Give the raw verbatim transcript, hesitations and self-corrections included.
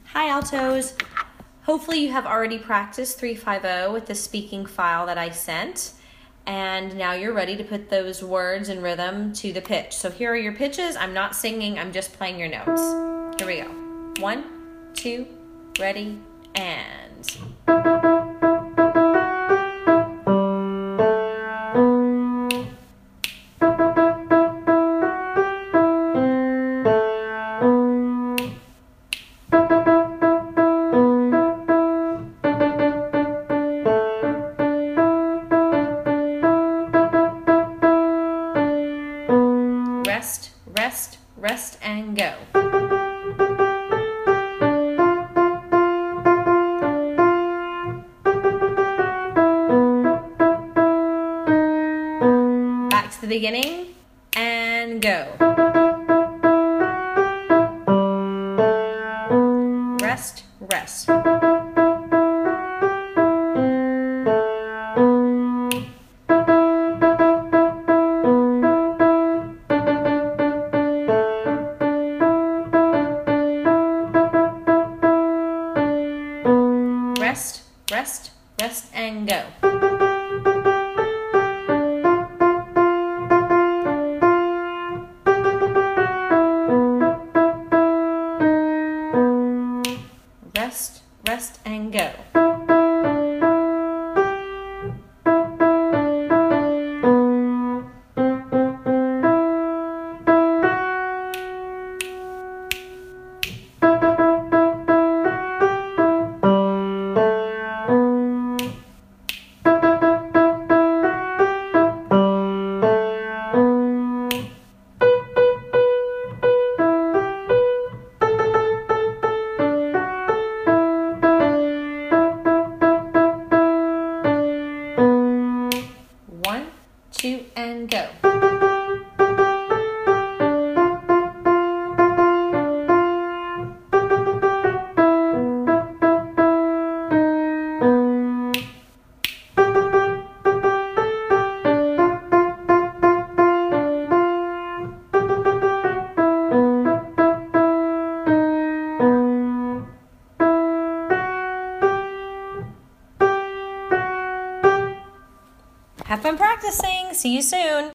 Hi altos. Hopefully you have already practiced three five zero with the speaking file that I sent, and now you're ready to put those words in rhythm to the pitch. So here are your pitches. I'm not singing, I'm just playing your notes. Here we go. One, two, ready, and... Rest, rest, rest, and go. Back to the beginning, and go. Rest, rest. Rest, rest, rest, and go. Rest, rest, and go. One, two, and go. Have fun practicing. See you soon.